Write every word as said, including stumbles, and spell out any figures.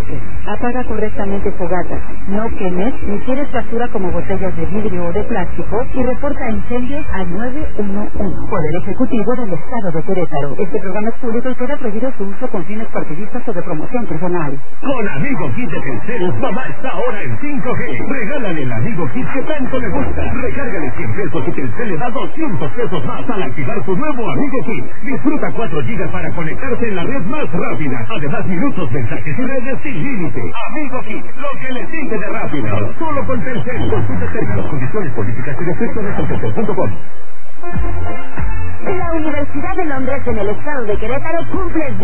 bloques. Apaga correctamente fogatas. No quemes ni tires basura como botellas de vidrio o de plástico y reporta incendios al nueve uno uno. Poder Ejecutivo del Estado de Querétaro. Este programa es público y queda prohibido su uso con fines partidistas o de promoción personal. Con Amigo Kit de Telcel, mamá está ahora en cinco G. Regálale el Amigo Kit que tanto le gusta. Recárgale cien pesos y Telcel le da doscientos pesos más al activar su nuevo Amigo Kit. Disfruta cuatro gigas para conectarse en la red más rápida. Además, minutos, mensajes y redes sin límite. Amigo Kit, lo que le sigue de rápido. Solo con Telcel. Consulta términos, condiciones, políticas y restricciones en telcel punto com. La Universidad de Londres en el estado de Querétaro cumple